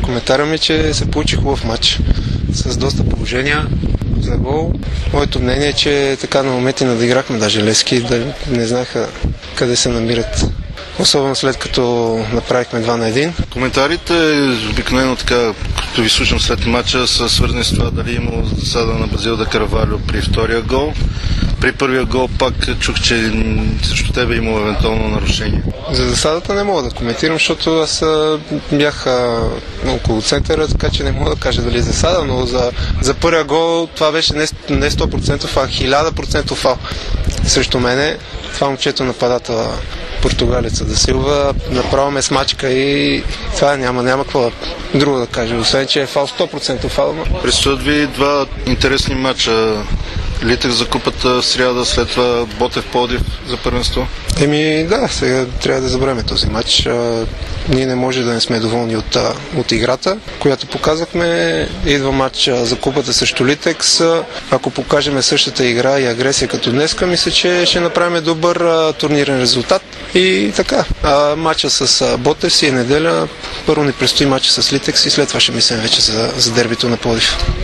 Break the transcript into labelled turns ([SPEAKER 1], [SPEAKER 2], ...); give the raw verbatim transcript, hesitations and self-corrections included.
[SPEAKER 1] Коментара ми, че се получи хубав матч с доста положения за гол. Моето мнение е, че така на моменти надиграхме даже Левски, да не знаеха къде се намират. Особено след като направихме два на един.
[SPEAKER 2] Коментарите обикновено така, като ви слушам след матча, са свързани с това дали имало засада на Базилда Каравалио при втория гол. При първия гол пак чух, че срещу тебе е имало евентуално нарушение.
[SPEAKER 1] За засадата не мога да коментирам, защото аз бях около центъра, така че не мога да кажа дали е засада, но за, за първия гол това беше не, не сто процента, а хиляда процента фал срещу мене. Това момчето нападател португалеца да Силва направо ме смачка и това няма, няма какво друго да кажа, освен че е фал сто процента фал. Но...
[SPEAKER 2] Предстоят ви два интересни матча. Литък за купата в сряда, след това Ботев Пловдив за първенство.
[SPEAKER 1] Еми да, сега трябва да забравим този матч. А, ние не може да не сме доволни от, от играта, която показахме. Идва матч за купата срещу Литекс. Ако покажем същата игра и агресия като днеска, мисля, че ще направим добър а, турнирен резултат. И така, а, матча с а, Ботев си е неделя. Първо ни предстои матча с Литекс и след това ще мислим вече за, за дербито на Пловдив.